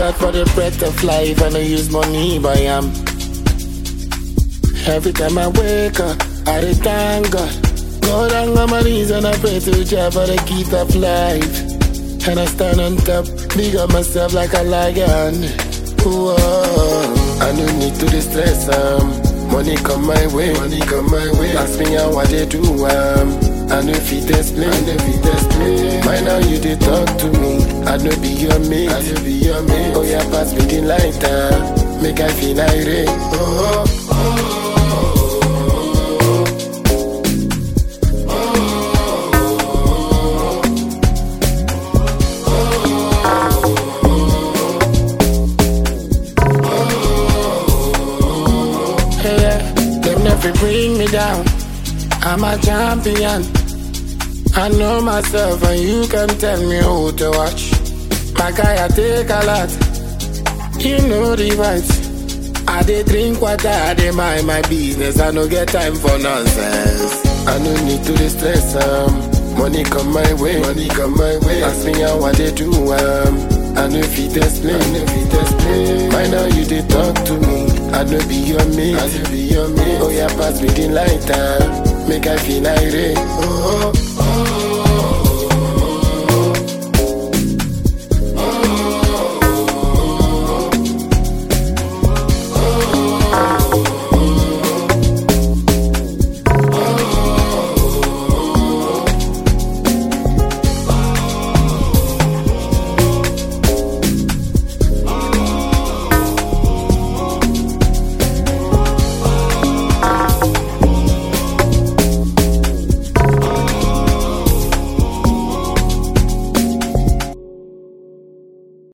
God for the breath of life, and I use money by am. Every time I wake up, I dey thank God. Go down on my knees and I pray to Jah for the gift of life. And I stand on top, big up myself like a lion. Whoa, I no need to distress money come my way, money come my way. Ask me how I dey do I know if it explain, By now you dey talk to me, I know be your mate, Oh yeah, pass me the lighter, make I feel irate. Them never bring me down, I'm a champion. I know myself and you can tell me who to watch. My guy, I take a lot, you know the vibes. I dey drink water, I dey mind my business, I no get time for nonsense. I no need to distress money come my way, Ask me how I dey do I know if it explain, By now you dey talk to me, I know be your mate, Oh yeah, pass me the lighter, make I feel irate.